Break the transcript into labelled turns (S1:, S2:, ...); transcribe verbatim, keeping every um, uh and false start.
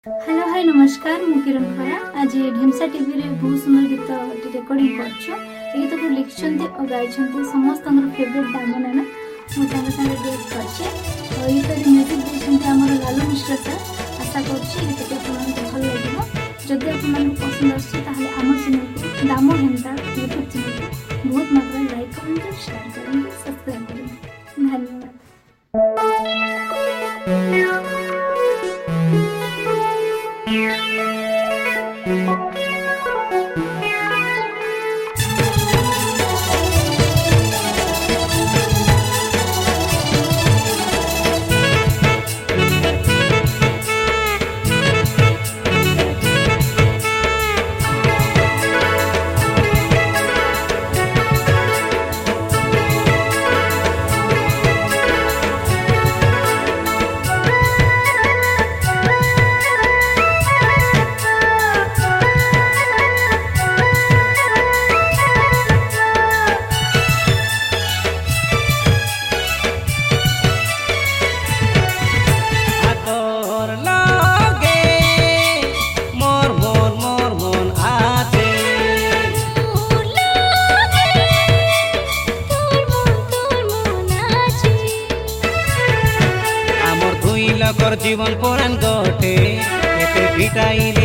S1: Hello hi नमस्कार मु किरण खरा आज ढेमसा टीवी रे बहुत सुंदर गीत रेकर्डिंग करछु। गीत को लिखछन्ते और गाइछन्ते समस्त फेवरेट दामना ना मु तांग संगे डेट करछे और गीत रे म्यूजिक देछन्ते हमर लालू मिश्रा सर। आशा करछि गीत के आपन भल लागिबो। जदि आपन पसंद आछि ताहले हमर चैनल को दामो हेंता यूट्यूब चैनल को बहुत मात्रा लाइक करंतु शेयर करंतु सब्सक्राइब करंतु धन्यवाद।
S2: जीवन पुराण गटे एते भिटाइले